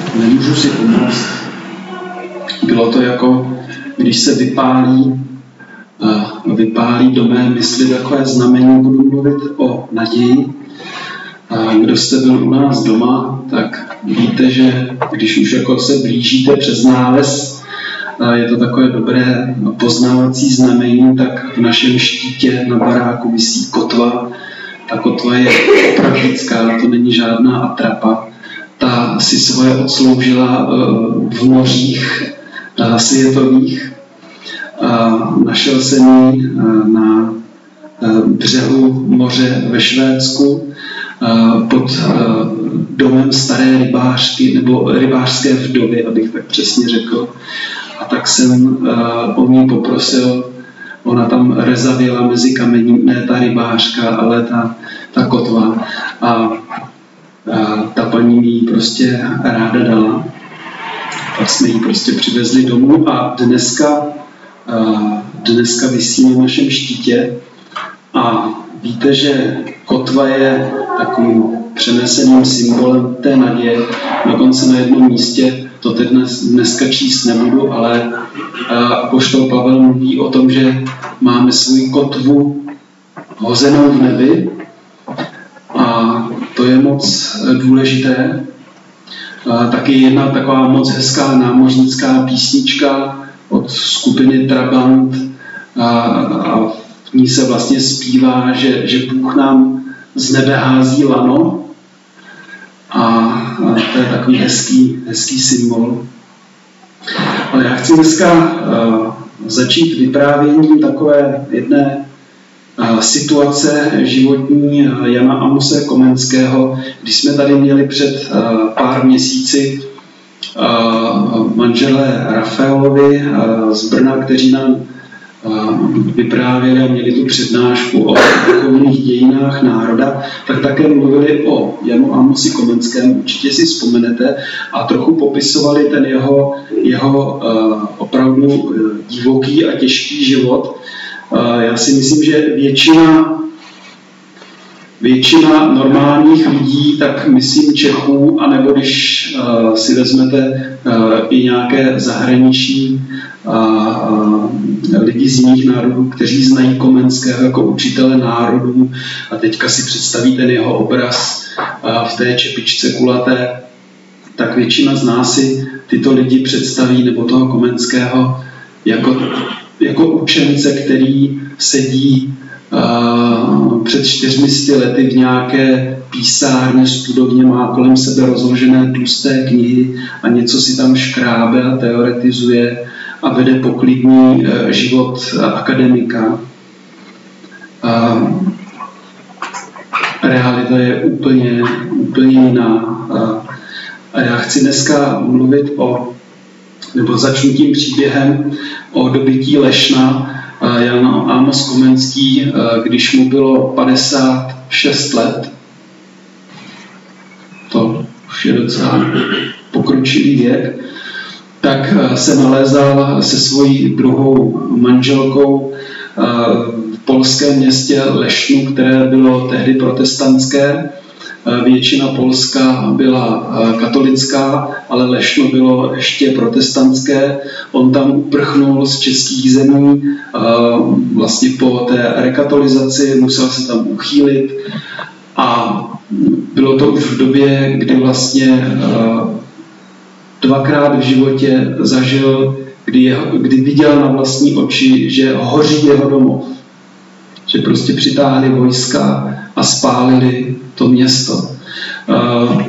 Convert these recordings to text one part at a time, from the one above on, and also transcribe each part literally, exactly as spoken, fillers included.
nemůžu si pomoct. Bylo to jako, když se vypálí, vypálí do mé mysli takové znamení, budu mluvit o naději. Kdo jste byl u nás doma, tak víte, že když už jako se blížíte přes náves, je to takové dobré poznávací znamení, tak v našem štítě na baráku visí kotva. Ta kotva je opravdická, to není žádná atrapa. Ta si svoje odsloužila v mořích světových. Našel jsem ji na břehu moře ve Švédsku pod domem staré rybářky, nebo rybářské vdovy, abych tak přesně řekl. A tak jsem o ní poprosil, ona tam rezavěla mezi kamení, ne ta rybářka, ale ta, ta kotva. A, a ta paní mi ji prostě ráda dala. Tak jsme ji prostě přivezli domů a dneska, a dneska visí na našem štítě. A víte, že kotva je takovým přeneseným symbolem té naděje. Dokonce na jednom místě, to teď dnes, dneska číst nebudu, ale apoštol Pavel mluví o tom, že máme svou kotvu hozenou v nebi a to je moc důležité. A taky jedna taková moc hezká námořnická písnička od skupiny Trabant a, a v ní se vlastně zpívá, že, že Bůh nám z nebe hází lano a, a to je takový hezký, hezký symbol. Ale já chci dneska uh, začít vyprávěním takové jedné uh, situace životní uh, Jana Amose Komenského, když jsme tady měli před uh, pár měsíci uh, manželé Rafaelovi uh, z Brna, kteří nám vyprávěli a měli tu přednášku o duchovních dějinách národa, tak také mluvili o Janu Amosi Komenském, určitě si vzpomenete, a trochu popisovali ten jeho, jeho uh, opravdu divoký a těžký život. Uh, já si myslím, že většina Většina normálních lidí, tak myslím Čechů, anebo když uh, si vezmete uh, i nějaké zahraniční uh, lidi z jiných národů, kteří znají Komenského jako učitele národů a teďka si představí ten jeho obraz uh, v té čepičce kulaté, tak většina z nás si tyto lidi představí, nebo toho Komenského, jako, jako učence, který sedí Uh, před čtyřmi sty lety v nějaké písárně, studovně, má kolem sebe rozložené tlusté knihy a něco si tam škrábe a teoretizuje a vede poklidný uh, život uh, akademika. Uh, realita je úplně, úplně jiná. Uh, a já chci dneska mluvit o, nebo začnu tím příběhem o dobytí Lešna. Jan Amos Komenský, když mu bylo padesát šest let, to už je docela pokročilý věk, tak se nalézal se svojí druhou manželkou v polském městě Lešnu, které bylo tehdy protestantské. Většina Polska byla katolická, ale Lešno bylo ještě protestantské. On tam uprchnul z českých zemí, vlastně po té rekatolizaci, musel se tam uchýlit a bylo to už v době, kdy vlastně dvakrát v životě zažil, kdy, jeho, kdy viděl na vlastní oči, že hoří jeho domov. Že prostě přitáhli vojska a spálili to město. Uh,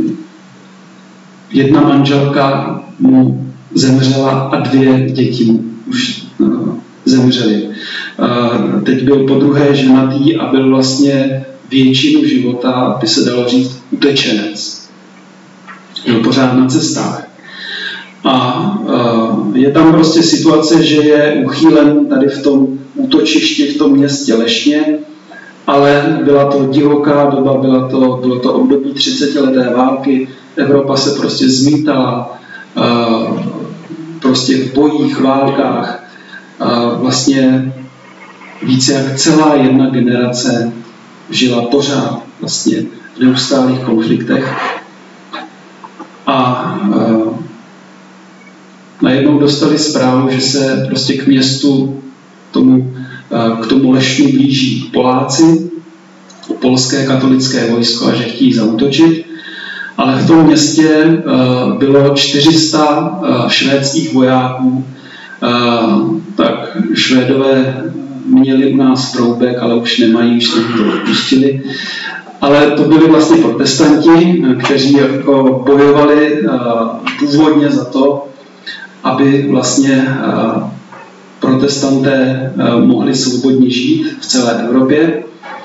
jedna manželka mu zemřela a dvě děti už uh, zemřely. Uh, teď byl podruhé ženatý a byl vlastně většinu života, by se dalo říct, utečenec. Byl pořád na cestách. A uh, je tam prostě situace, že je uchýlen tady v tom útočišti, v tom městě Lešně, ale byla to divoká doba, byla to, bylo to období třicetileté války, Evropa se prostě zmítala uh, prostě v bojích, válkách, uh, vlastně více jak celá jedna generace žila pořád vlastně v neustálých konfliktech. A najednou dostali zprávu, že se prostě k městu, tomu, k tomu lešnu blíží Poláci, polské katolické vojsko a že chtějí zaútočit. Ale v tom městě bylo čtyři sta švédských vojáků. Tak Švédové měli u nás Froubek, ale už nemají, už jsme to odpustili. Ale to byli vlastně protestanti, kteří jako bojovali původně za to, aby vlastně protestanté mohli svobodně žít v celé Evropě.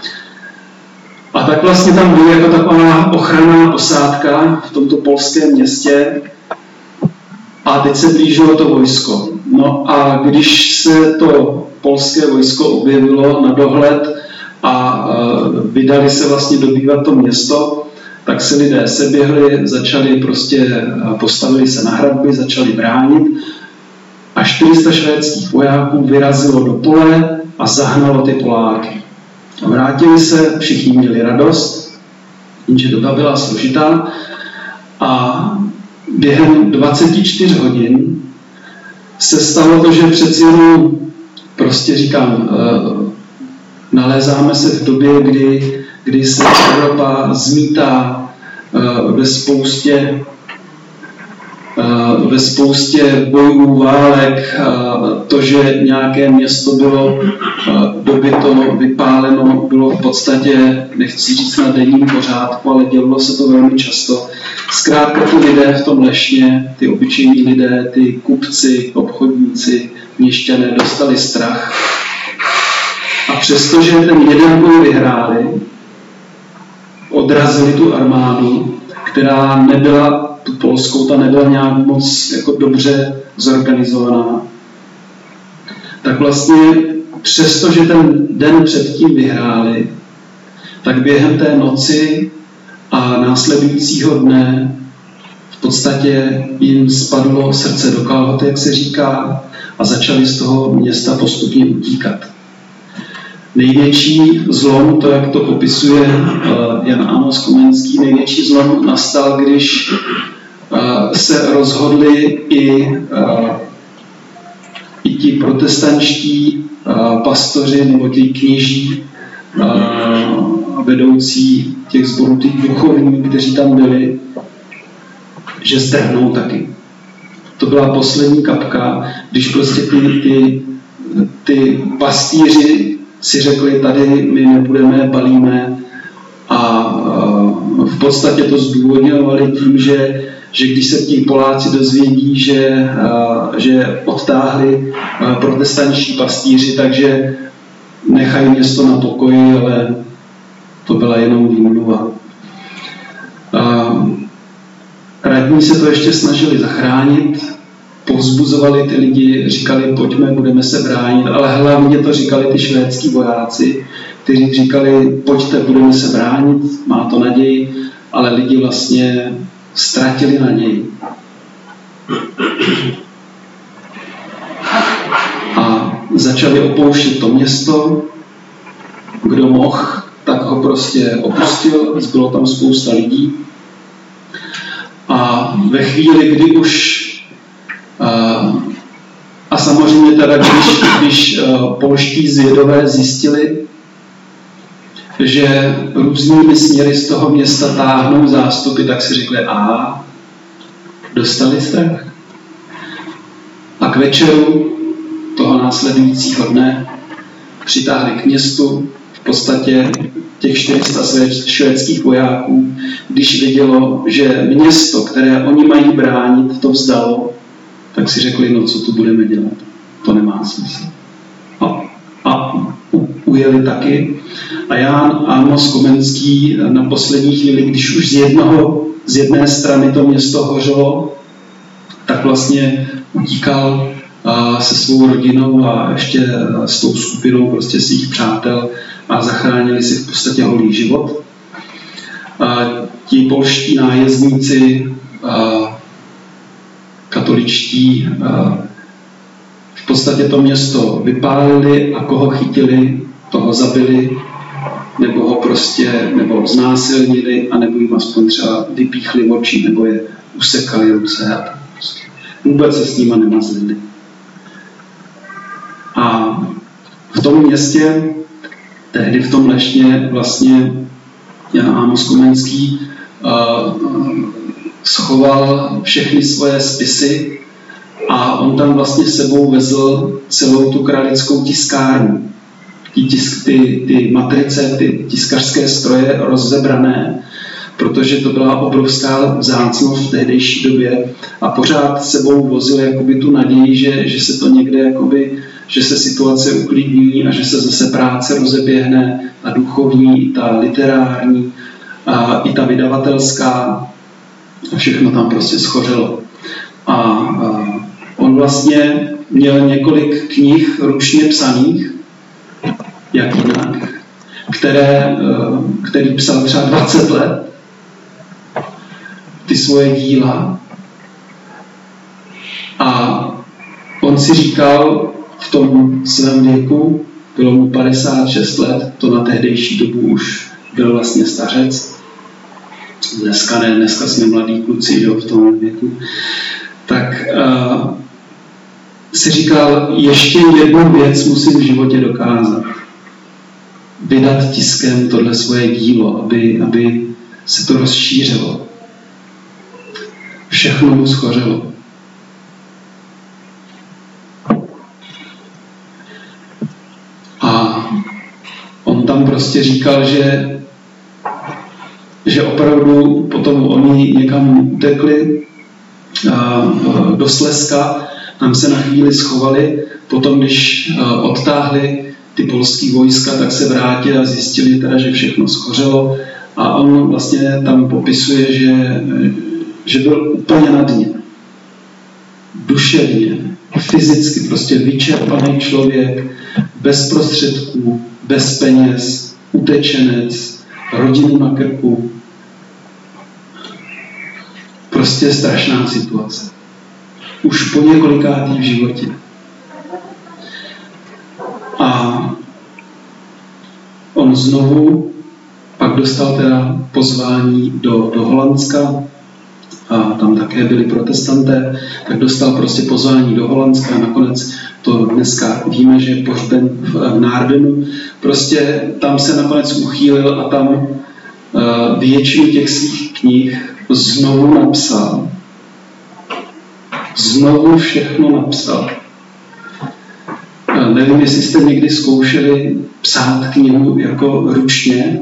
A tak vlastně tam byla jako taková ochranná posádka v tomto polském městě a teď se blížilo to vojsko. No a když se to polské vojsko objevilo na dohled a vydali se vlastně dobývat to město, tak se lidé seběhli, začali prostě, postavili se na hradby, začali bránit a čtyři sta švédských vojáků vyrazilo do pole a zahnalo ty Poláky. Vrátili se, všichni měli radost, jenže doba byla složitá a během dvacet čtyři hodin se stalo to, že přeci jenom prostě říkám, nalézáme se v době, kdy, kdy se Evropa zmítá ve spoustě ve spoustě bojů, válek, to, že nějaké město bylo dobyto, vypáleno, bylo v podstatě, nechci říct na denním pořádku, ale dělalo se to velmi často. Zkrátka ty lidé v tom lešně, ty obyčejní lidé, ty kupci, obchodníci, měšťané dostali strach. A přestože ten jeden boj vyhráli, odrazili tu armádu, která nebyla tu polskou, ta nebyla nějak moc jako dobře zorganizovaná, tak vlastně přesto, že ten den předtím vyhráli, tak během té noci a následujícího dne v podstatě jim spadlo srdce do kalhoty, jak se říká, a začali z toho města postupně utíkat. Největší zlom, to jak to popisuje Jan Amos Komenský, největší zlom nastal, když se rozhodli i, i ti protestančtí pastoři nebo ti kněží, vedoucí těch sborů, těch duchovní, kteří tam byli, že zdrhnou taky. To byla poslední kapka, když prostě ty, ty, ty pastýři si řekli, tady my nebudeme, balíme a v podstatě to zdůvodňovali tím, že, že když se ti Poláci dozvědí, že, že odtáhli protestančtí pastýři, takže nechají město na pokoji, ale to byla jenom výmluva. Radní se to ještě snažili zachránit, povzbuzovali ty lidi, říkali, pojďme, budeme se bránit, ale hlavně to říkali ty švédský vojáci, kteří říkali, pojďte, budeme se bránit, má to naději, ale lidi vlastně ztratili naději. A začali opouštět to město, kdo mohl, tak ho prostě opustil, zbylo tam spousta lidí. A ve chvíli, kdy už a, a samozřejmě teda, když, když polští zvědové zjistili, že různými směry z toho města táhnou zástupy, tak si řekli, aha, dostali strach. A k večeru toho následujícího dne přitáhli k městu v podstatě těch čtyři sta švédských vojáků, když vidělo, že město, které oni mají bránit, to vzdalo, tak si řekli, no co tu budeme dělat, to nemá smysl. A, a u, ujeli taky. A Jan Amos Komenský na poslední chvíli, když už z, jednoho, z jedné strany to město hořelo, tak vlastně utíkal a, se svou rodinou a ještě s tou skupinou prostě svých přátel a zachránili si v podstatě holý život. A ti polští nájezdníci, a, katoličtí, a, v podstatě to město vypálili a koho chytili, toho zabili, nebo ho prostě, nebo znásilnili, a nebo jim aspoň třeba vypíchli oči, nebo je usekali ruce a prostě vůbec se s nima nemazlili. A v tom městě, tehdy v tom Lešně, vlastně Amos Komenský uh, schoval všechny svoje spisy a on tam vlastně sebou vezl celou tu kralickou tiskárnu. Ty, tisk, ty, ty matrice, ty tiskařské stroje rozebrané, protože to byla obrovská vzácnost v tehdejší době a pořád sebou vozil jakoby tu naději, že, že se to někde jakoby, že se situace uklidní a že se zase práce rozeběhne, ta duchovní, ta literární, a i ta vydavatelská, a všechno tam prostě schořelo. A, a on vlastně měl několik knih ručně psaných, jak jinak, které, který psal třeba dvacet let, ty svoje díla. A on si říkal v tom svém věku, bylo mu padesát šest let, to na tehdejší dobu už byl vlastně stařec. Dneska ne, dneska jsme mladí kluci, jo, v tom věku. Tak uh, si říkal, ještě jednu věc musím v životě dokázat. Vydat tiskem tohle svoje dílo, aby, aby se to rozšířilo. Všechno mu schořelo. A on tam prostě říkal, že, že opravdu potom oni někam utekli do Slezska, tam se na chvíli schovali, potom když odtáhli ty polský vojska, tak se vrátili a zjistili teda, že všechno schořelo a on vlastně tam popisuje, že, že byl úplně na dně. Duševně, fyzicky prostě vyčerpaný člověk, bez prostředků, bez peněz, utečenec, rodinu na krku. Prostě strašná situace. Už po několikátý v životě. A on znovu pak dostal teda pozvání do, do Holandska, a tam také byli protestanté, tak dostal prostě pozvání do Holandska a nakonec to dneska víme, že je pohřben v Naardenu. Prostě tam se nakonec uchýlil a tam uh, většinu těch svých knih znovu napsal. Znovu všechno napsal. Uh, nevím, jestli jste někdy zkoušeli psát knihu jako ručně.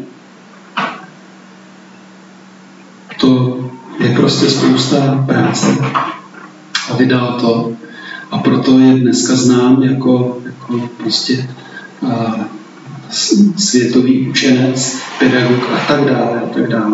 To je prostě spousta práce a vydal to a proto je dneska znám jako, jako prostě a, světový učenec, pedagog a tak dále a tak dále.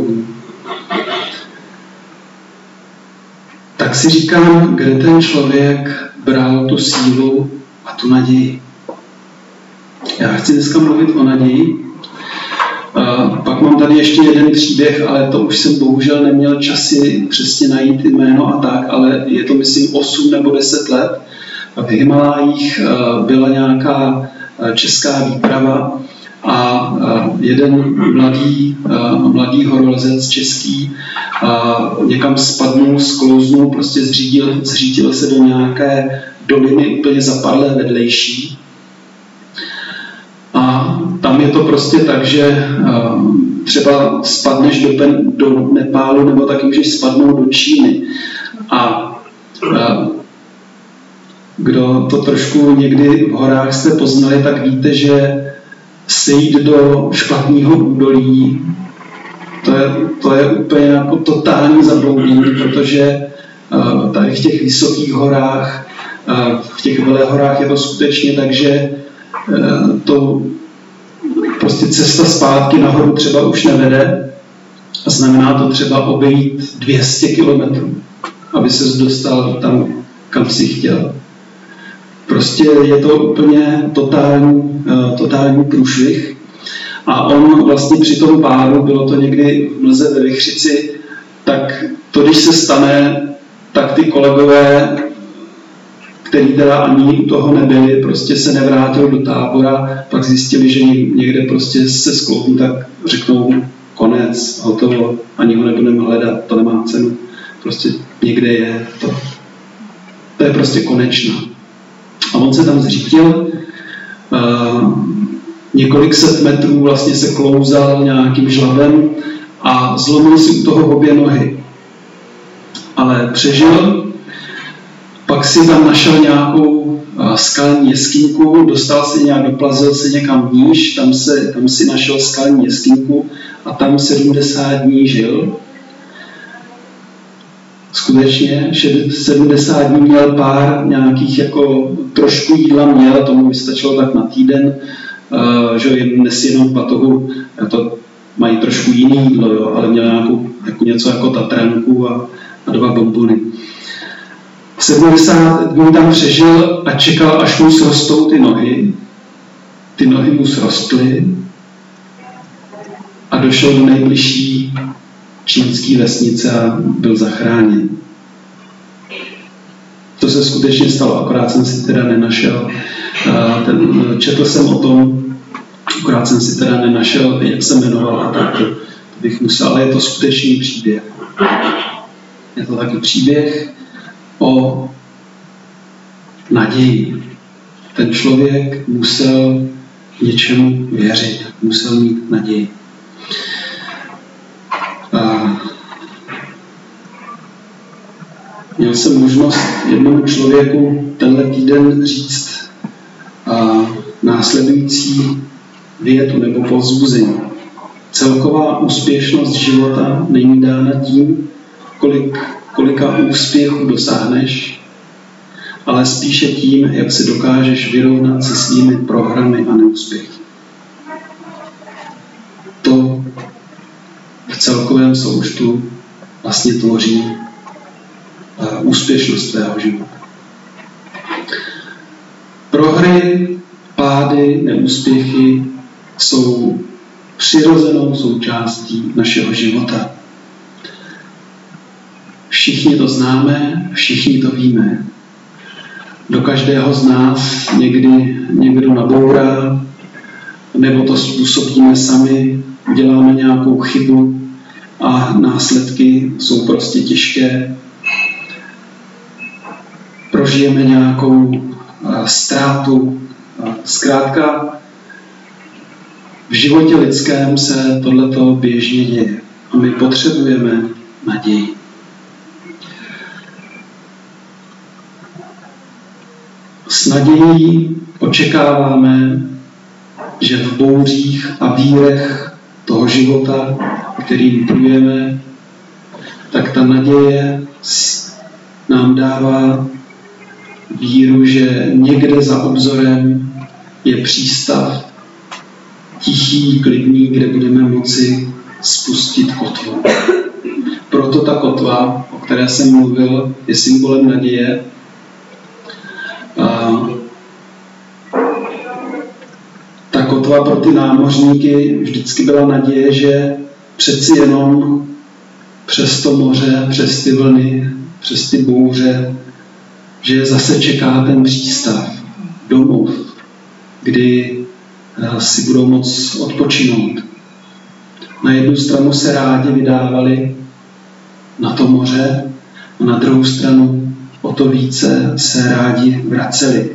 Tak si říkám, kde ten člověk bral tu sílu a tu naději. Já chci dneska mluvit o naději. Uh, pak mám tady ještě jeden příběh, ale to už jsem bohužel neměl časy přesně najít jméno a tak, ale je to myslím osm nebo deset let. V Himalájích uh, byla nějaká uh, česká výprava a uh, jeden mladý, uh, mladý horolezec český uh, někam spadnul, sklouznul, prostě zřídil, zřídil se do nějaké doliny úplně zapadlé vedlejší. A tam je to prostě tak, že uh, třeba spadneš do, pen, do Nepálu, nebo taky můžeš spadnout do Číny. A uh, kdo to trošku někdy v horách jste poznali, tak víte, že sejít do špatného údolí, to je, to je úplně jako totální zabloudění, protože uh, tady v těch vysokých horách, uh, v těch velehorách je to skutečně tak, že to prostě cesta zpátky nahoru třeba už nevede a znamená to třeba obejít dvě stě kilometrů, aby ses dostal tam, kam si chtěl. Prostě je to úplně totální, totální průšvih a on vlastně při tom pádu, bylo to někdy v mlze ve Vichřici, tak to, když se stane, tak ty kolegové, který teda ani u toho nebyli, prostě se nevrátil do tábora, pak zjistili, že někde prostě se sklouznu, tak řeknou konec, hotovo, ani ho nebudeme hledat, to nemá cenu. Prostě někde je to. To je prostě konečná. A on se tam zřítil, uh, několik set metrů vlastně se klouzal nějakým žlabem a zlomil si u toho obě nohy. Ale přežil, pak si tam našel nějakou uh, skalní jeskynku, dostal se nějak, doplazil se někam níž, tam, se, tam si našel skalní jeskynku a tam sedmdesát dní žil. Skutečně sedmdesát dní měl pár nějakých, jako trošku jídla měl, tomu vystačilo tak na týden, uh, že jen nesí jenom batohu, to mají trošku jiný jídlo, jo, ale měl nějakou, jako něco jako tatranku a, a dva bonbony. sedmdesát dní tam přežil a čekal, až mu srostou ty nohy. Ty nohy mu srostly a došel do nejbližší čínské vesnice a byl zachráněn. To se skutečně stalo, akorát jsem si teda nenašel. Ten, četl jsem o tom, akorát jsem si teda nenašel, jak se jmenoval, a tak to bych musel, ale je to skutečný příběh. Je to taky příběh o naději. Ten člověk musel něčemu věřit, musel mít naději. A měl jsem možnost jednomu člověku tenhle týden říct a následující větu nebo povzbuzení. Celková úspěšnost života není dána tím, kolik, kolika úspěchů dosáhneš, ale spíše tím, jak se dokážeš vyrovnat se svými prohrami a neúspěchy. To v celkovém součtu vlastně tvoří uh, úspěšnost tvého života. Prohry, pády, neúspěchy jsou přirozenou součástí našeho života. Všichni to známe, všichni to víme. Do každého z nás někdy někdo nabourá, nebo to způsobíme sami, uděláme nějakou chybu a následky jsou prostě těžké. Prožijeme nějakou ztrátu. Zkrátka, v životě lidském se tohleto běžně děje a my potřebujeme naději. S nadějí očekáváme, že v bouřích a vírech toho života, kterým plujeme, tak ta naděje nám dává víru, že někde za obzorem je přístav, tichý, klidný, kde budeme moci spustit kotvu. Proto ta kotva, o které jsem mluvil, je symbolem naděje. A ta kotva pro ty námořníky vždycky byla naděje, že přeci jenom přes to moře, přes ty vlny, přes ty bouře, že zase čeká ten přístav, domov, kdy si budou moct odpočinout. Na jednu stranu se rádi vydávali na to moře, a na druhou stranu o to více se rádi vraceli.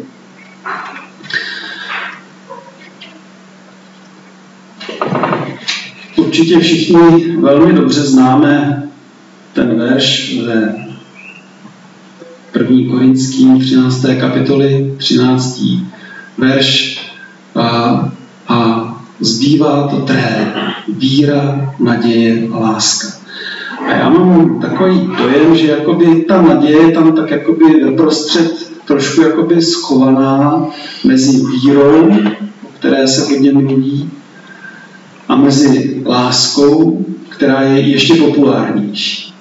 Určitě všichni velmi dobře známe ten verš ve první Korinským třinácté kapitoly, třináctý verš a, a zbývá to tré, víra, naděje a láska. A já mám takový dojem, že jakoby ta naděje je tam tak jakoby doprostřed trošku jakoby schovaná mezi vírou, o které se hodně mluví, a mezi láskou, která je ještě populárnější.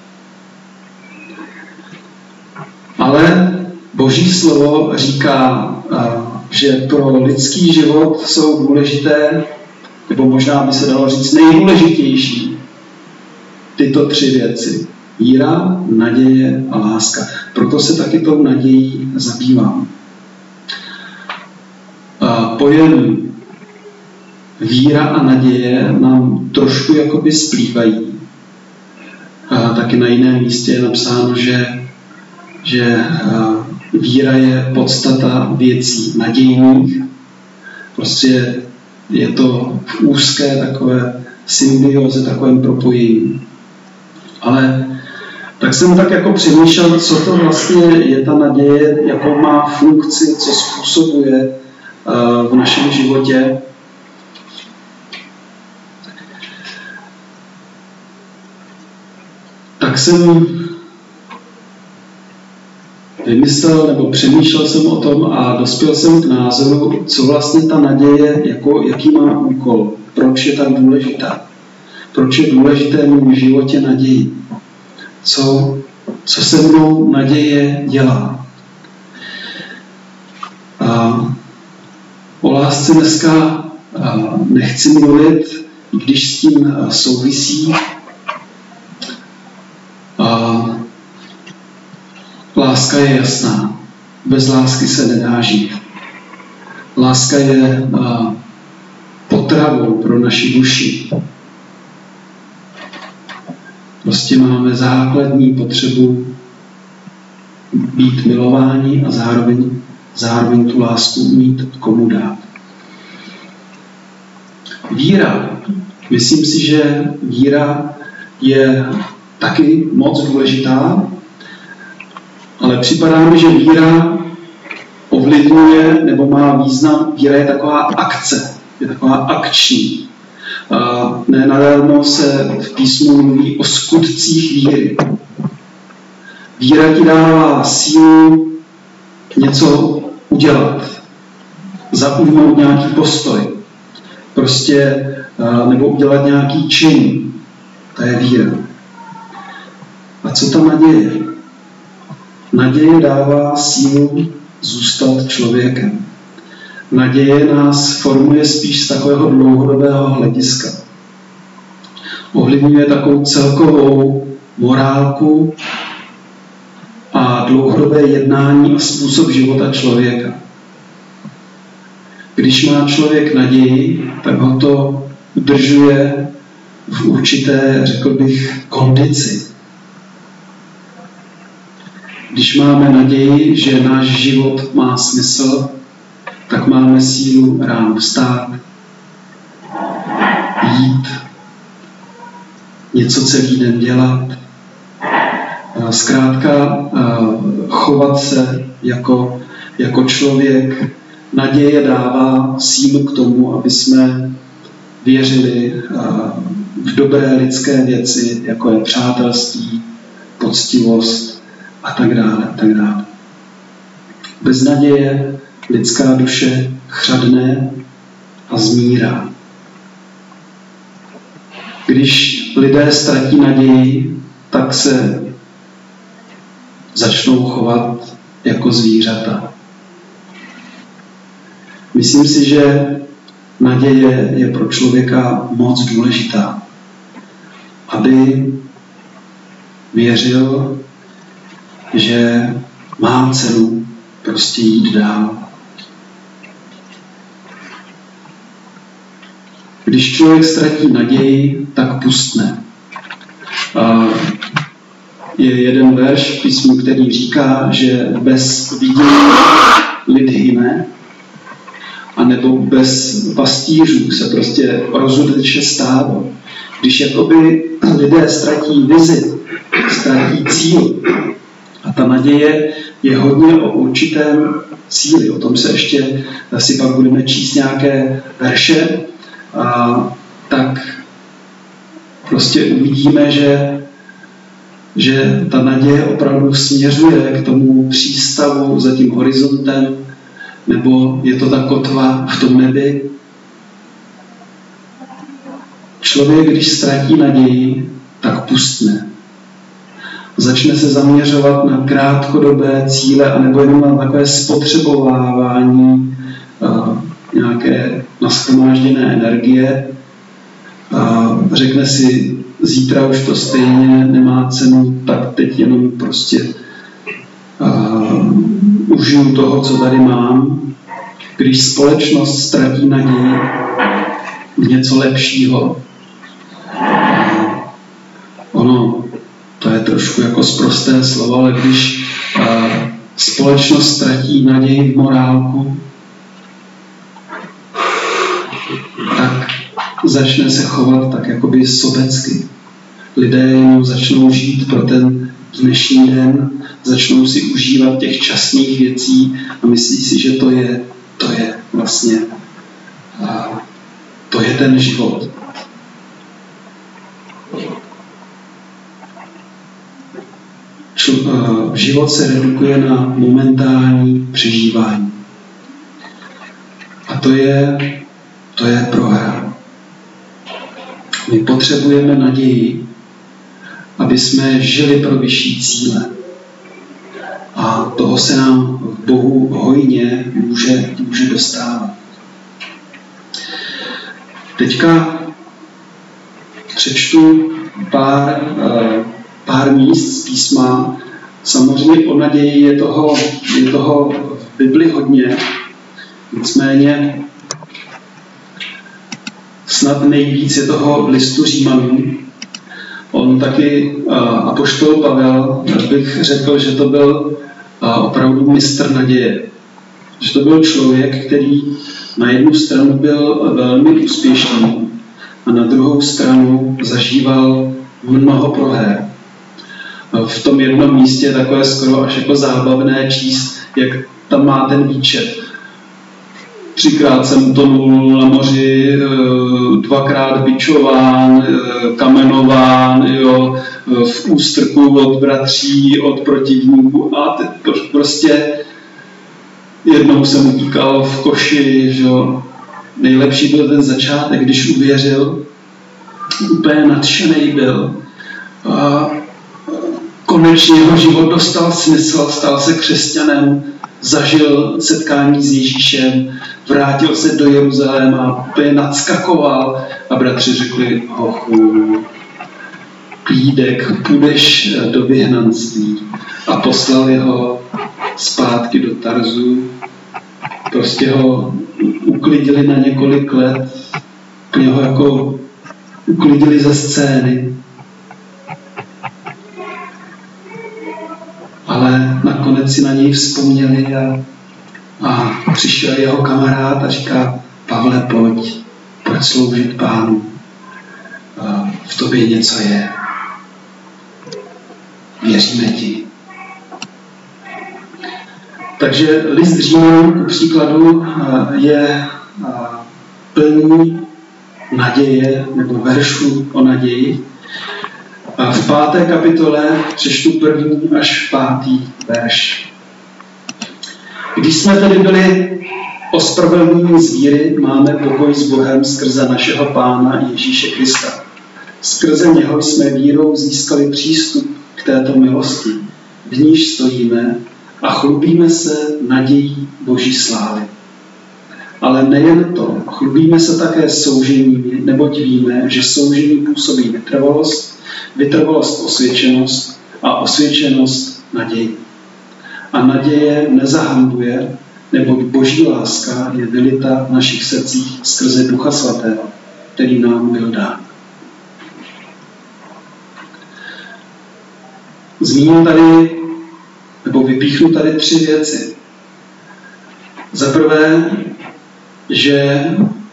Ale Boží slovo říká, že pro lidský život jsou důležité, nebo možná by se dalo říct nejdůležitější, tyto tři věci. Víra, naděje a láska. Proto se taky tou nadějí zabývám. Pojem víra a naděje nám trošku jakoby splývají. A taky na jiném místě je napsáno, že, že víra je podstata věcí nadějných. Prostě je to v úzké takové symbioze, takovém propojení. Ale tak jsem tak jako přemýšlel, co to vlastně je ta naděje, jakou má funkci, co způsobuje uh, v našem životě. Tak jsem vymyslel nebo přemýšlel jsem o tom a dospěl jsem k názoru, co vlastně ta naděje, jako, jaký má úkol, proč je tak důležitá, proč je důležité mít v životě naději, co, co se mnou naděje dělá. A o lásce dneska nechci mluvit, i když s tím souvisí. A láska je jasná. Bez lásky se nedá žít. Láska je potravou pro naši duši. Prostě máme základní potřebu být milováni a zároveň, zároveň tu lásku mít komu dát. Víra. Myslím si, že víra je taky moc důležitá, ale připadá mi, že víra ovlivňuje nebo má význam. Víra je taková akce, je taková akční. Nenadarmo se v písmu mluví o skutcích víry. Víra ti dává sílu něco udělat, zaujmout nějaký postoj, prostě, nebo udělat nějaký čin. To je víra. A co ta naděje? Naděje dává sílu zůstat člověkem. Naděje nás formuje spíš z takového dlouhodobého hlediska. Ovlivňuje takovou celkovou morálku a dlouhodobé jednání a způsob života člověka. Když má člověk naději, tak ho to udržuje v určité, řekl bych, kondici. Když máme naději, že náš život má smysl, tak máme sílu ráno vstát, jít, něco celý den dělat, zkrátka chovat se jako, jako člověk. Naděje dává sílu k tomu, aby jsme věřili v dobré lidské věci, jako je přátelství, poctivost a tak dále, a tak dále. Bez naděje lidská duše chřadne a zmírá. Když lidé ztratí naději, tak se začnou chovat jako zvířata. Myslím si, že naděje je pro člověka moc důležitá, aby věřil, že má cenu prostě jít dál. Když člověk ztratí naději, tak pustne. Je jeden verš v písmu, který říká, že bez vidění lid hyne, anebo bez pastýřů se prostě rozuteče stádo. Když jakoby lidé ztratí vizi, ztratí cíl, a ta naděje je hodně o určitém cíli. O tom se ještě asi pak budeme číst nějaké verše, a tak prostě uvidíme, že, že ta naděje opravdu směřuje k tomu přístavu za tím horizontem, nebo je to ta kotva v tom nebi. Člověk, když ztratí naději, tak pustne. Začne se zaměřovat na krátkodobé cíle, anebo jenom na takové spotřebovávání uh, nějaké nashromážděné energie. Uh, řekne si, zítra už to stejně nemá cenu, tak teď jenom prostě uh, užiju toho, co tady mám. Když společnost ztratí naději v něco lepšího, uh, ono, to trošku jako sprosté slovo, ale když uh, společnost ztratí naději v morálku, tak začne se chovat tak jakoby sobecky. Lidé jenom začnou žít pro ten dnešní den, začnou si užívat těch časných věcí a myslí si, že to je, to je vlastně a to je ten život. Čl, uh, život se redukuje na momentální přežívání. A to je, to je prohra. My potřebujeme naději, aby jsme žili pro vyšší cíle. A toho se nám v Bohu hojně může, může dostávat. Teďka přečtu pár, pár míst z písma. Samozřejmě o naději je toho, je toho v Bibli hodně, nicméně snad nejvíc je toho v listu Římanům. On taky, apoštol Pavel, bych řekl, že to byl opravdu mistr naděje. Že to byl člověk, který na jednu stranu byl velmi úspěšný a na druhou stranu zažíval mnoho proher. V tom jednom místě je takové skoro až jako zábavné číst, jak tam má ten výčet. Třikrát jsem utonul na moři, dvakrát bičován, kamenován, jo, v ústrku od bratří, od protivníků a teď prostě jednou jsem utíkal v koši, že nejlepší byl ten začátek, když uvěřil, úplně nadšený byl. A konečně jeho život dostal smysl, stal se křesťanem, zažil setkání s Ježíšem, vrátil se do Jeruzaléma, úplně nadskakoval a bratři řekli, hochu, klídek, půjdeš do vyhnanství a poslali ho zpátky do Tarzu. Prostě ho uklidili na několik let, úplně ho jako uklidili ze scény. Ale nakonec si na něj vzpomněli a, a přišel jeho kamarád a říká, Pavle, pojď, pojď sloužit Pánu. A v tobě něco je. Věříme ti. Takže list Římanům ku příkladu je plný naděje nebo veršů o naději. A v páté kapitole přečtu první až pátý verš. Když jsme tedy byli ospravedlněni z víry, máme pokoj s Bohem skrze našeho Pána Ježíše Krista. Skrze něho jsme vírou získali přístup k této milosti, v níž stojíme a chlubíme se nadějí Boží slávy. Ale nejen to, chlubíme se také souženími, neboť víme, že soužení působí vytrvalost, vytrvalost osvědčenost a osvědčenost naději. A naděje nezahambuje, neboť Boží láska je vylita v našich srdcích skrze Ducha Svatého, který nám byl dán. Zmíním tady, nebo vypíchnu tady tři věci. Za prvé, že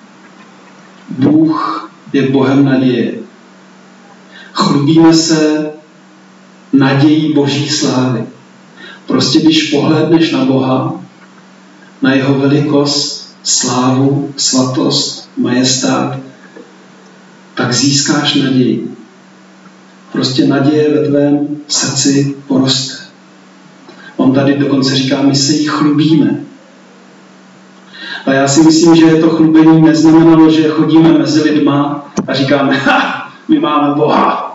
Bůh je Bohem naděje. Chlubíme se nadějí Boží slávy. Prostě když pohlédneš na Boha, na jeho velikost, slávu, svatost, majestát, tak získáš naději. Prostě naděje ve tvém srdci poroste. On tady dokonce říká, my se jí chlubíme. A já si myslím, že to chlubení neznamenalo, že chodíme mezi lidma a říkáme, ha, my máme Boha.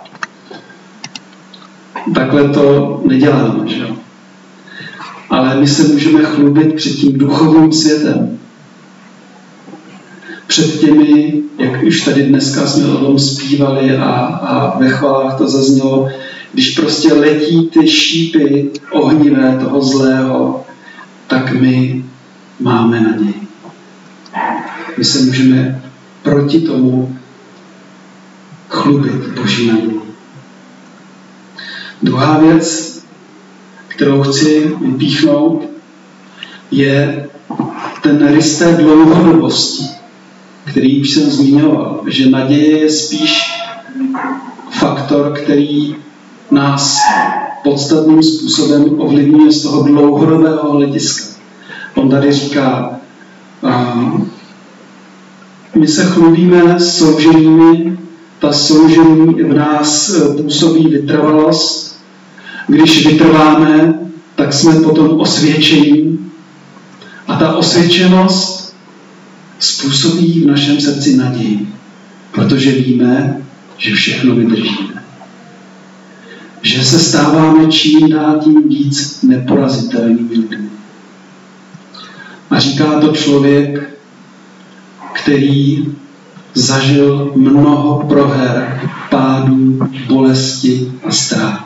Takhle to neděláme, že jo? Ale my se můžeme chlubit před tím duchovním světem. Před těmi, jak už tady dneska jsme o tom zpívali a, a ve chválách to zaznělo, když prostě letí ty šípy ohnivé toho zlého, tak my máme naději. My se můžeme proti tomu chlubit Boží naději. Druhá věc, kterou chci vypíchnout, je ten rys té dlouhodobosti, který už jsem zmiňoval, že naděje je spíš faktor, který nás podstatným způsobem ovlivňuje z toho dlouhodobého hlediska. On tady říká, uh, my se chlubíme souženími, ta soužení v nás působí vytrvalost. Když vytrváme, tak jsme potom osvědčení. A ta osvědčenost způsobí v našem srdci naději, protože víme, že všechno vydržíme. Že se stáváme čím dál tím víc neporazitelnými lidmi. A říká to člověk, který zažil mnoho proher, pádů, bolesti a ztrát.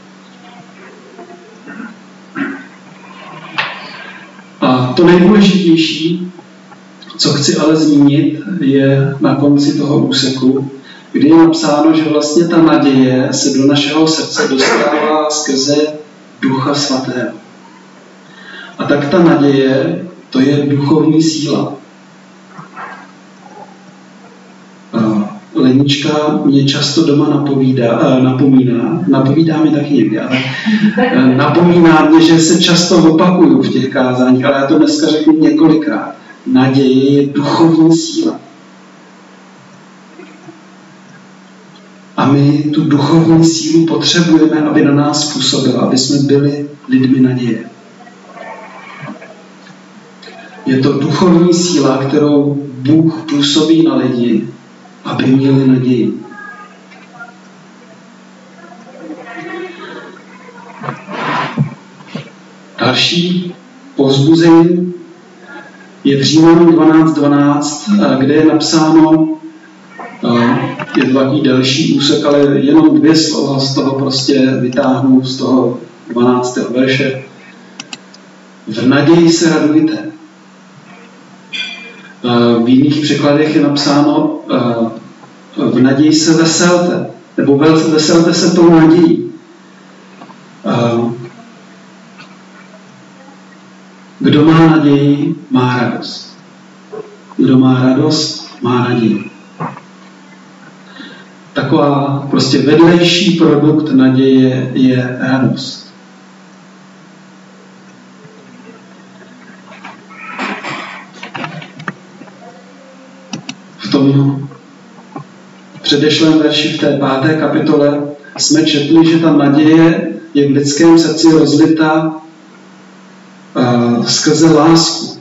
A to nejdůležitější, co chci ale zmínit, je na konci toho úseku, kdy je napsáno, že vlastně ta naděje se do našeho srdce dostává skrze Ducha Svatého. A tak ta naděje, to je duchovní síla. Lenička mě často doma napovídá, napomíná, napovídá mi taky někdy, ale napomíná mě, že se často opakuju v těch kázáních, ale já to dneska řeknu několikrát. Naděje je duchovní síla. A my tu duchovní sílu potřebujeme, aby na nás působila, aby jsme byli lidmi naděje. Je to duchovní síla, kterou Bůh působí na lidi, aby měli naději. Další povzbuzení je v Římanům dvanáct dvanáct, kde je napsáno, je to takový delší úsek, ale jenom dvě slova z toho prostě vytáhnu z toho dvanáctého verše. V naději se radujte. V jiných překladech je napsáno v naději se veselte, nebo veselte se tou nadějí. Kdo má naději, má radost. Kdo má radost, má naději. Taková prostě vedlejší produkt naděje je radost. V tom předešlém verši v té páté kapitole jsme četli, že ta naděje je v lidském srdci rozlita uh, skrze lásku.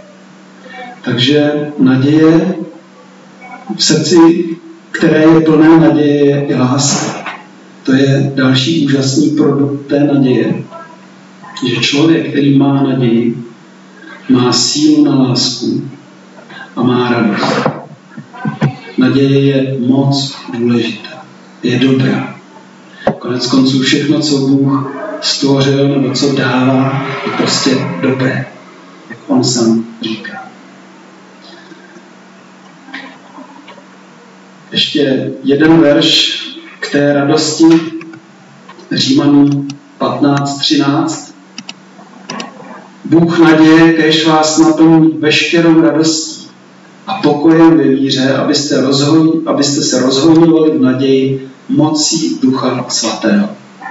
Takže naděje v srdci, které je plné naděje, je i láska. To je další úžasný produkt té naděje. Že člověk, který má naději, má sílu na lásku a má radost. Naděje je moc důležitá. Je dobrá. Konec konců všechno, co Bůh stvořil nebo co dává, je prostě dobré. Jak on sám říká. Ještě jeden verš k té radosti. Římanům patnáct třináct. Bůh naděje, kéž vás naplní veškerou radostí a pokojem ve víře, abyste, rozhoj, abyste se rozhojňovali v naději mocí Ducha Svatého.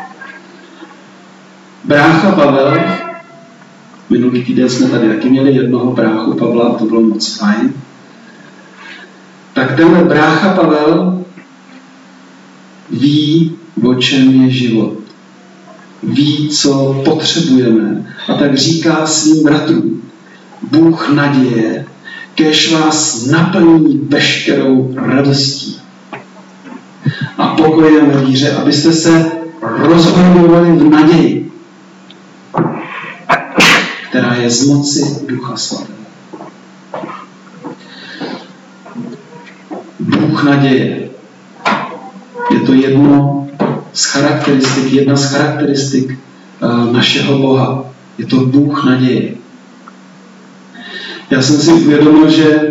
Brácha Pavel, minulý týden jsme tady taky měli jednoho bráchu Pavla, to bylo moc fajn. Tak tenhle brácha Pavel ví, o čem je život. Ví, co potřebujeme. A tak říká svým bratrům, Bůh naděje, kéž vás naplní veškerou radostí a pokojem ve víře, abyste se rozhojňovali v naději, která je z moci Ducha Svatého. Bůh naděje. Je to jedno z charakteristik, jedna z charakteristik uh, našeho Boha. Je to Bůh naděje. Já jsem si uvědomil, že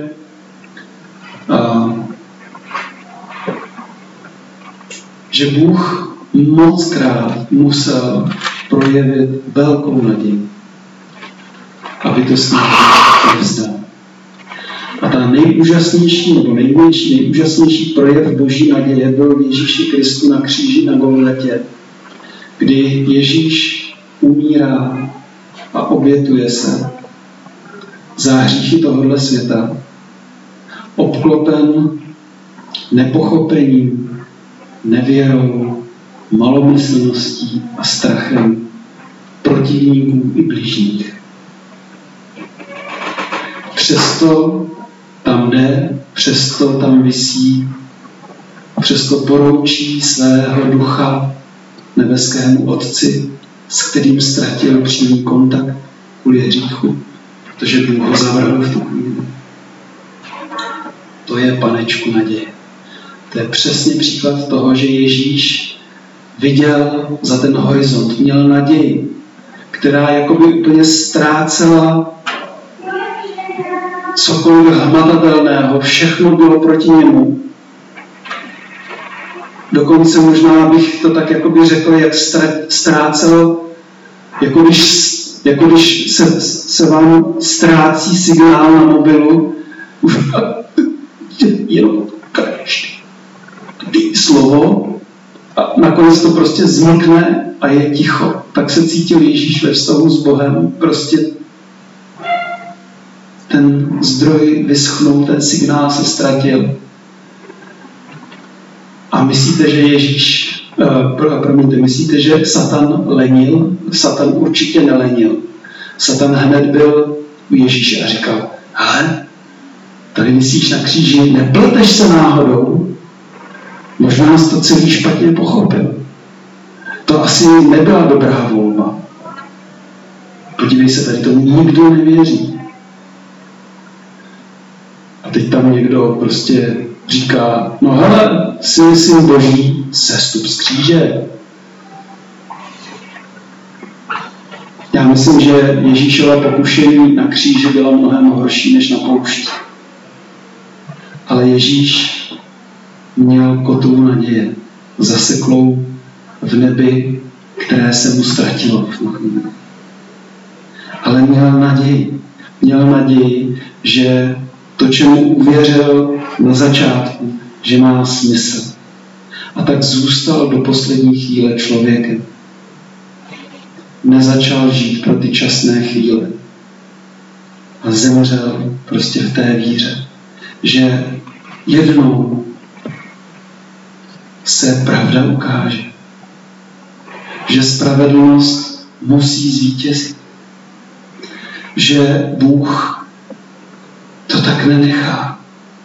uh, že Bůh mockrát musel projevit velkou naději, aby to s ním nevzdal. A ta nejúžasnější nebo největší, nejúžasnější projev boží naděje byl v Ježíši Kristu na kříži na Golgotě, kdy Ježíš umírá a obětuje se za hříchy tohoto světa, obklopen nepochopením, nevěrou, malomyslností a strachem protivníků i bližních. Přesto tam jde, přesto tam visí, přesto poroučí svého ducha nebeskému Otci, s kterým ztratil přímý kontakt kvůli hříchu, protože Bůh ho zavrhl v tu chvíli. To je, panečku, naděje. To je přesně příklad toho, že Ježíš viděl za ten horizont, měl naději, která jakoby úplně ztrácela cokoliv hmatatelného, všechno bylo proti němu. Dokonce možná bych to tak jakoby řekl, jak ztrácel, jako když, jako když se, se vám ztrácí signál na mobilu, už jenom každý slovo a nakonec to prostě znikne a je ticho. Tak se cítil Ježíš ve vztahu s Bohem, prostě ten zdroj vyschnul, ten signál se ztratil. A myslíte, že Ježíš, uh, promiňte, myslíte, že Satan lenil? Satan určitě nelenil. Satan hned byl u Ježíše a říkal, hele, tady visíš na kříži, nepleteš se náhodou? Možná jsi to celý špatně pochopil. To asi nebyla dobrá volba. Podívej se, tady tomu nikdo nevěří. A teď tam někdo prostě říká, no hele, jsi syn Boží, sestup z kříže. Já myslím, že Ježíšova pokušení na kříži byla mnohem horší než na poušti. Ale Ježíš měl kotvu naděje, zaseklou v nebi, které se mu ztratilo v tu chvíli. Ale měl naději. Měl naději, že to, čemu uvěřil na začátku, že má smysl. A tak zůstal do poslední chvíle člověkem. Nezačal žít pro ty časné chvíle. A zemřel prostě v té víře, že jednou se pravda ukáže. Že spravedlnost musí zvítězit. Že Bůh to tak nenechá.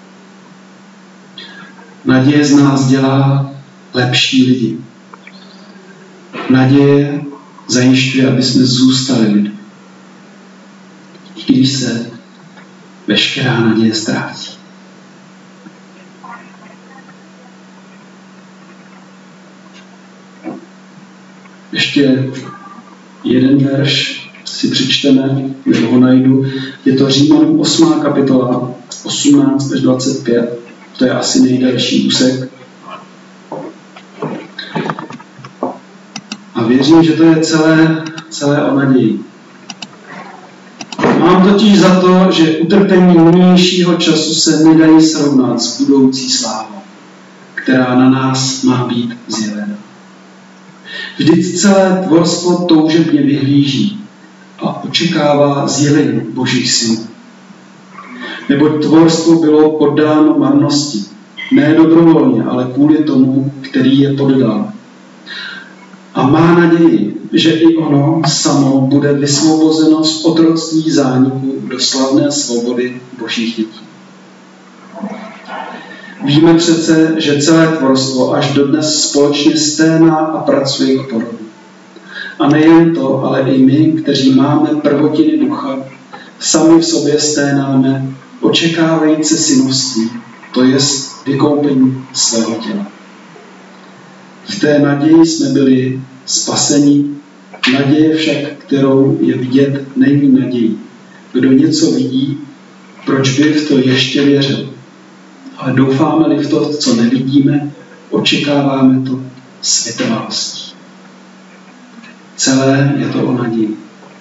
Naděje z nás dělá lepší lidi. Naděje zajišťuje, aby jsme zůstali lidmi. I když se veškerá naděje ztrácí. Ještě jeden verš si přečteme, nebo ho najdu. Je to Římanům osmá kapitola, osmnáct až dvacet pět. To je asi nejdelší úsek. A věřím, že to je celé, celé o naději. Mám totiž za to, že utrpení nynějšího času se nedají srovnat s budoucí slávou, která na nás má být zjevena. Vždyť celé tvorstvo toužebně vyhlíží a očekává zjevení Božích synů. Neboť tvorstvo bylo poddáno marnosti. Ne dobrovolně, ale kvůli tomu, který je poddal. A má naději, že i ono samo bude vysvobozeno z otroctví zániku do slavné svobody Božích dětí. Víme přece, že celé tvorstvo až dodnes společně sténá a pracuje k porodu. A nejen to, ale i my, kteří máme prvotiny ducha, sami v sobě sténáme, očekávající synovství, to jest vykoupení svého těla. V té naději jsme byli spaseni, naděje však, kterou je vidět, není nadějí. Kdo něco vidí, proč by v to ještě věřil? Ale doufáme-li v to, co nevidíme, očekáváme to s vytrvalostí. Celé je to o naději.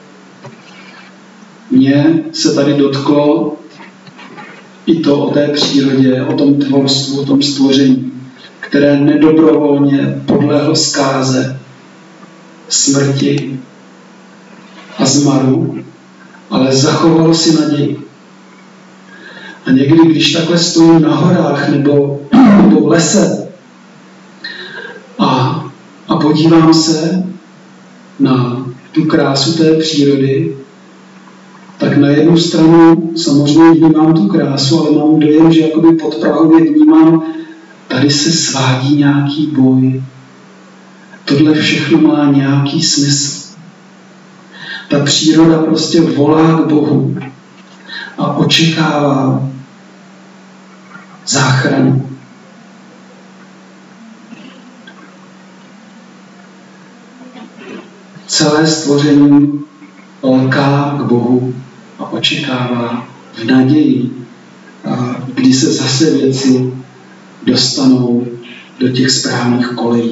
Mně se tady dotklo i to o té přírodě, o tom tvorstvu, o tom stvoření, které nedobrovolně podlehlo zkáze, smrti a zmaru, ale zachovalo si naději. A někdy, když takhle stojím na horách nebo, nebo v lese a, a podívám se na tu krásu té přírody, tak na jednu stranu samozřejmě vnímám tu krásu, ale mám dojem, že jakoby podprahově vnímám, tady se svádí nějaký boj. Tohle všechno má nějaký smysl. Ta příroda prostě volá k Bohu a očekává záchranu. Celé stvoření lká k Bohu a očekává v naději, kdy se zase věci dostanou do těch správných kolejí.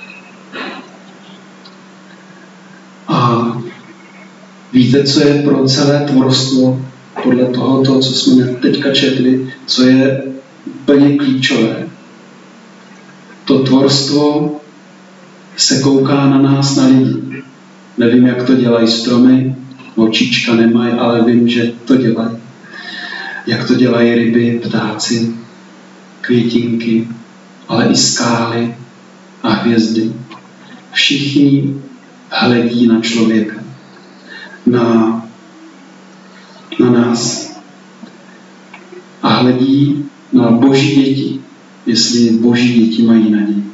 A víte, co je pro celé tvorstvo, podle tohoto, co jsme teďka četli, co je úplně klíčové? To tvorstvo se kouká na nás, na lidi. Nevím, jak to dělají stromy, očička nemají, ale vím, že to dělají. Jak to dělají ryby, ptáci, květinky, ale i skály a hvězdy. Všichni hledí na člověka, na, na nás. A hledí na Boží děti, jestli Boží děti mají naději.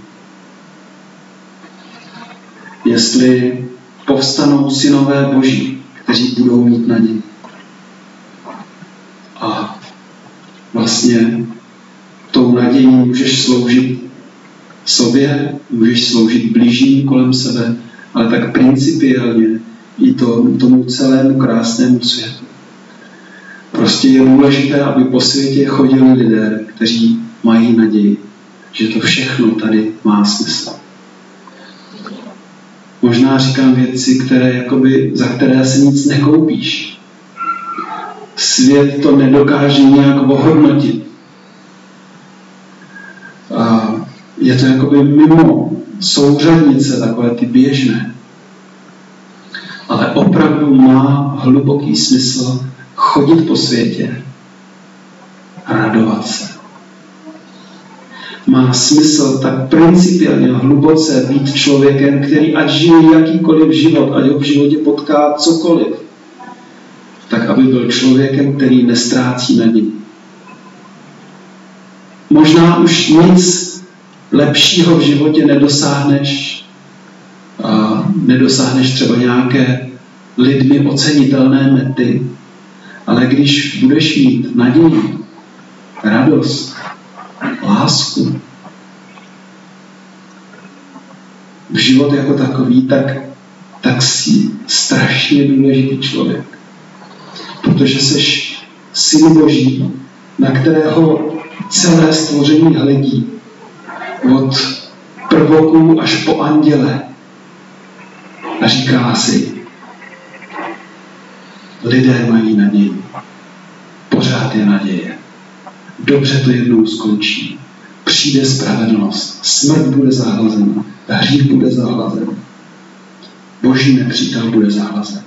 Jestli povstanou synové Boží, kteří budou mít naději. A vlastně tou nadějí můžeš sloužit sobě, můžeš sloužit bližním kolem sebe, ale tak principiálně i to, tomu celému krásnému světu. Prostě je důležité, aby po světě chodili lidé, kteří mají naději, že to všechno tady má smysl. Možná říkám věci, které, jakoby, za které se nic nekoupíš. Svět to nedokáže nějak ohodnotit. A je to jakoby mimo souřadnice, takové ty běžné. Ale opravdu má hluboký smysl chodit po světě a radovat se. Má smysl tak principiálně hluboce být člověkem, který ať žije jakýkoliv život, ať ho v životě potká cokoliv, tak aby byl člověkem, který nestrácí naději. Možná už nic lepšího v životě nedosáhneš, a nedosáhneš třeba nějaké lidmi ocenitelné mety, ale když budeš mít naději, radost, lásku v život jako takový, tak, tak jsi strašně důležitý člověk. Protože jsi syn Boží, na kterého celé stvoření hledí. Od prvoků až po anděle. A říká si, lidé mají naději. Pořád je naděje. Dobře to jednou skončí. Přijde spravedlnost. Smrt bude zahlazena. Hřích bude zahlazen. Boží nepřítel bude zahlazen.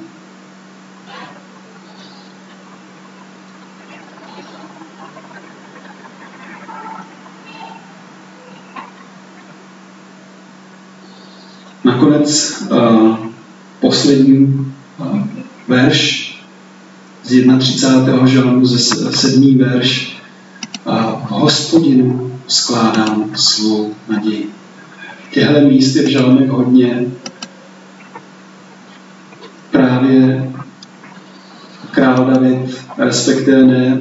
Nakonec uh, poslední uh, verš z třicátého prvního žalmu, ze sedmý verš. A v Hospodinu skládám svou naději. Těhle míst je v žalmech hodně. Právě král David, respektive ne,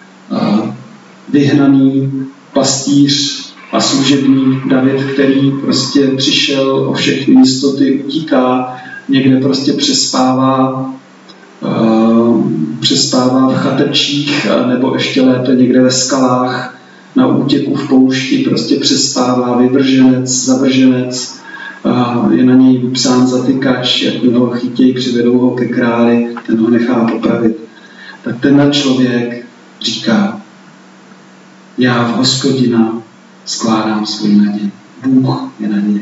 vyhnaný pastýř a služebník David, který prostě přišel o všechny jistoty, utíká, někde prostě přespává, přespává v chatečích, nebo ještě lépe někde ve skalách, na útěku v poušti prostě přespává, vyvrženec, zavrženec, a je na něj vypsán zatykač, jak ho chytějí, přivedou ho ke králi, ten ho nechá popravit. Tak tenhle člověk říká, já v Hospodina skládám svou naději. Bůh je naděje.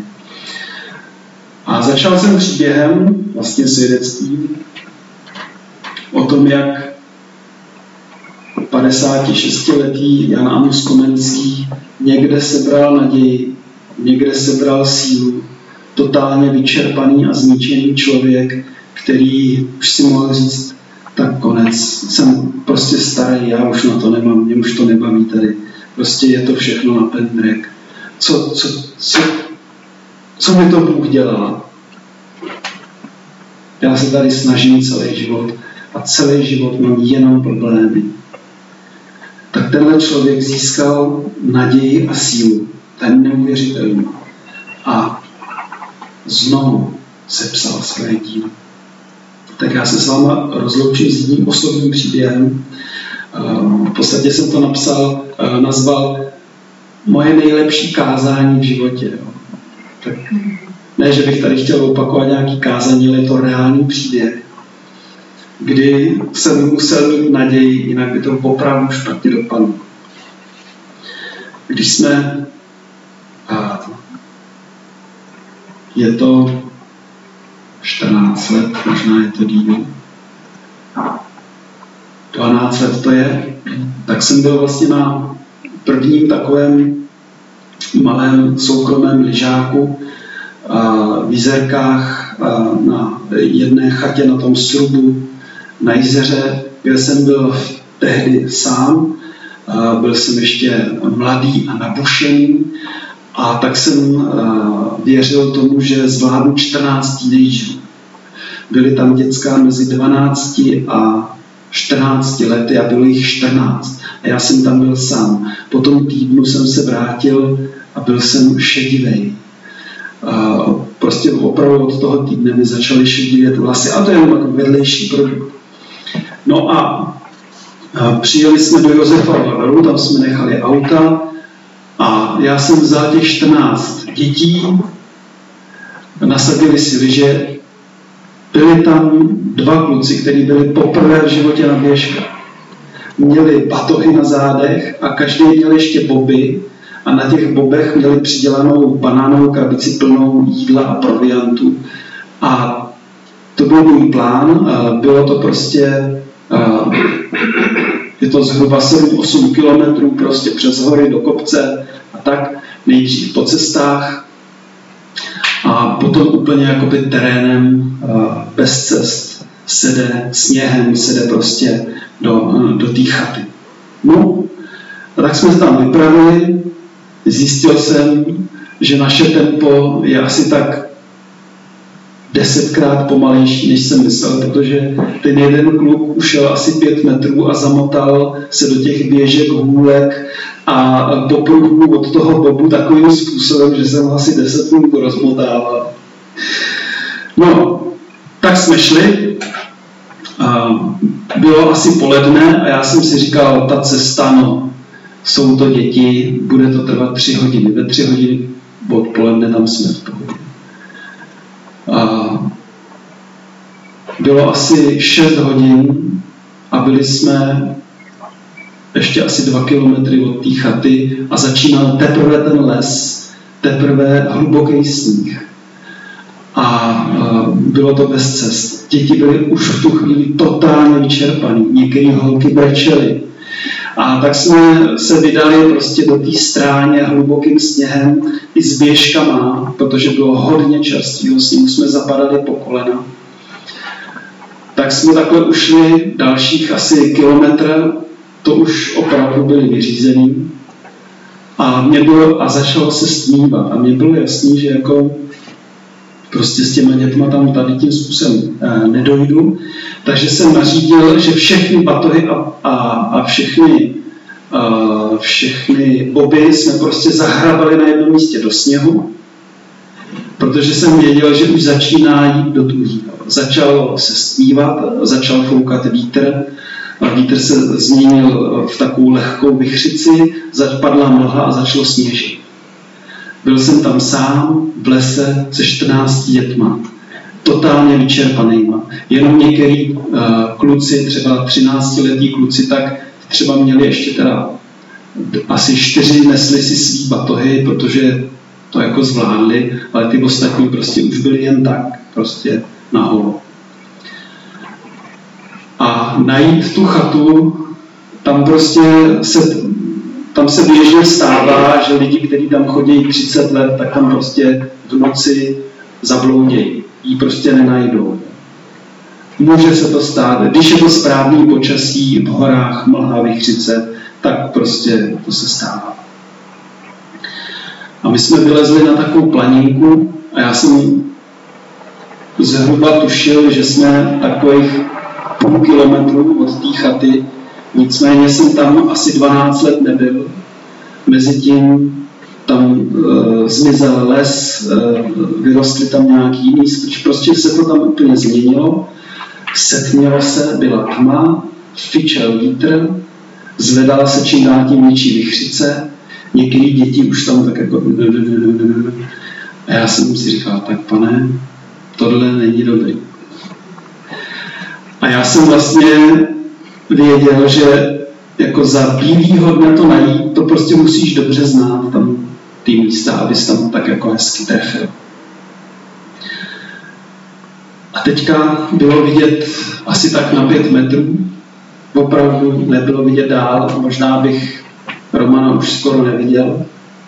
A začal jsem příběhem, vlastně svědectvím, o tom, jak padesátišestiletý Jan Amos Komenský někde sebral naději, někde sebral sílu, totálně vyčerpaný a zničený člověk, který už si mohl říct, tak konec, jsem prostě starý, já už na to nemám, mě už to nebaví tady. Prostě je to všechno na pendrek. Co, co, co, co mi to Bůh dělá? Já se tady snažím celý život a celý život mám jenom problémy. Tak tenhle člověk získal naději a sílu. Ten neuvěřitelný. A znovu sepsal své dílo. Tak já se s váma rozloučím s jedním osobním příběhem. V podstatě jsem to napsal, nazval moje nejlepší kázání v životě. Tak ne, že bych tady chtěl opakovat nějaký kázání, ale je to reálný příběh, kdy jsem musel mít naději, jinak by to opravdu špatně dopadlo. Když jsme, a je to čtrnáct let, možná je to díl, dvanáct let to je, tak jsem byl vlastně na prvním takovém malém soukromém lyžáku v Jizerkách na jedné chatě na tom srubu na jezeře, kde jsem byl tehdy sám. Byl jsem ještě mladý a nabušený a tak jsem věřil tomu, že zvládnu čtrnáct týdejů. Byly tam dětská mezi dvanácti a čtrnácti lety a bylo jich čtrnáct. A já jsem tam byl sám. Po tom týdnu jsem se vrátil a byl jsem šedivej. Prostě opravdu od toho týdne mi začaly šedivět vlasy. A to je jenom jako vedlejší produkt. No a přijeli jsme do Josefova Varu, tam jsme nechali auta a já jsem vzal těch čtrnáct dětí, nasadili si lyže. Byli tam dva kluci, kteří byli poprvé v životě na běžkách. Měli batohy na zádech a každý měl ještě boby a na těch bobech měli přidělanou banánovou krabici plnou jídla a proviantu. A to byl můj plán, bylo to prostě, je to zhruba sedm osm kilometrů prostě přes hory do kopce a tak, nejdřív po cestách a potom úplně jakoby terénem bez cest sede sněhem, sede prostě do, do té chaty. No, a tak jsme se tam vypravili, zjistil jsem, že naše tempo je asi tak desetkrát pomalejší, než jsem myslel, protože ten jeden kluk ušel asi pět metrů a zamotal se do těch běžek, hůlek a popruhů od toho bobu takovým způsobem, že jsem ho asi deset minut rozmotával. No, tak jsme šli. Bylo asi poledne a já jsem si říkal, ta cesta, no, jsou to děti, bude to trvat tři hodiny. Ve tři hodiny odpoledne tam jsme v pohodě. Bylo asi šest hodin a byli jsme ještě asi dva kilometry od té chaty a začínal teprve ten les, teprve hluboký sníh. A bylo to bez cest. Děti byly už v tu chvíli totálně vyčerpaný, některé holky brečely. A tak jsme se vydali prostě do té stráně hlubokým sněhem i s běžkama, protože bylo hodně čerstvého sněhu, jsme zapadali po kolena. Tak jsme takhle ušli dalších asi kilometr, to už opravdu byli vyřízený. A, mě bylo, a začalo se stmívat. A mně bylo jasný, že jako prostě s těma dětma tam tady tím způsobem eh, nedojdu. Takže jsem nařídil, že všechny batohy a, a, a všechny, uh, všechny boby jsme prostě zahrabali na jednom místě do sněhu, protože jsem věděl, že už začíná jít do tuhýho. Začalo se stmívat, začal foukat vítr, a vítr se změnil v takovou lehkou vichřici, zapadla mlha a začalo sněžit. Byl jsem tam sám v lese se čtrnácti dětma, totálně vyčerpanýma. Jenom některý uh, kluci, třeba třináctiletí kluci, tak třeba měli ještě teda asi čtyři, nesli si svý batohy, protože to jako zvládli, ale ty ostatní prostě už byli jen tak, prostě na holo. A najít tu chatu, tam prostě se, tam se běžně stává, že lidi, kteří tam chodí třicet let, tak tam prostě v noci zabloudějí, jí prostě nenajdou. Může se to stát, když je to správný počasí v horách, mlha, vichřice, tak prostě to se stává. A my jsme vylezli na takovou planinku a já jsem zhruba tušil, že jsme takových půl kilometru od té chaty, nicméně jsem tam asi dvanáct let nebyl. Mezitím tam e, zmizel les, e, vyrostly tam nějaký jiný strč, prostě se to tam úplně změnilo. Setmělo se, byla tma, fičel vítr, zvedala se čím dál tím větší vichřice, některé děti už tam tak jako... A já jsem si říkal, tak pane, tohle není dobrý. A já jsem vlastně věděl, že jako za bílýho dne to najít, to prostě musíš dobře znát tam ty místa, abys tam tak jako hezky trefil. A teďka bylo vidět asi tak na pět metrů, opravdu nebylo vidět dál, možná bych Romana už skoro neviděl.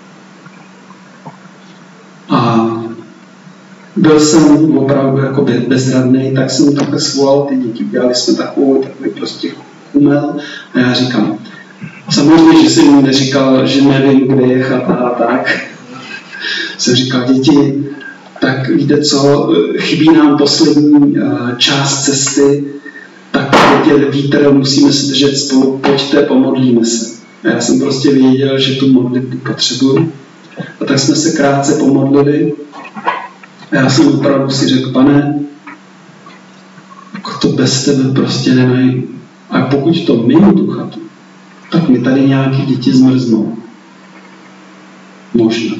A byl jsem opravdu jako bezradný, tak jsem takhle svolal ty děti. Dělali jsme takovou, takový prostě chumel a já říkám, samozřejmě, že jsem jim neříkal, že nevím, kde je chata a tak. Jsem říkal, děti, tak víte co, chybí nám poslední část cesty, tak teď je vítr, musíme se držet spolu, pojďte, pomodlíme se. A já jsem prostě věděl, že tu modlitbu potřebuju. A tak jsme se krátce pomodlili. A já jsem opravdu si řekl, pane, jako to bez tebe prostě nenajdu. A pokud to mimo tu chatu, tak mi tady nějaký děti zmrznou. Možná.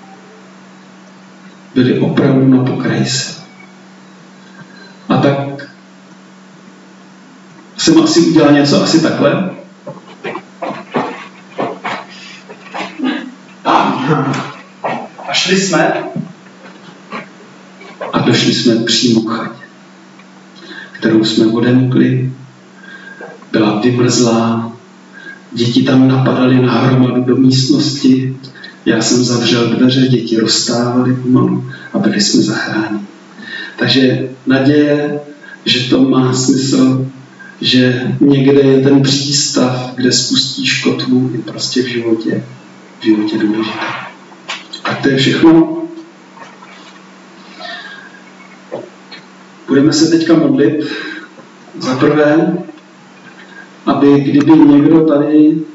Byli opravdu na pokraji se. A tak jsem asi udělal něco asi takhle. A šli jsme? A došli jsme přímo k chatě, kterou jsme odemkli. Byla vymrzlá, děti tam napadaly na hromadu do místnosti. Já jsem zavřel dveře, děti rozstávaly pomalu a byli jsme zachráněni. Takže naděje, že to má smysl, že někde je ten přístav, kde spustíš kotvu, je prostě v životě, v životě důležité. A to je všechno. Budeme se teďka modlit za prvé, aby kdyby někdo tady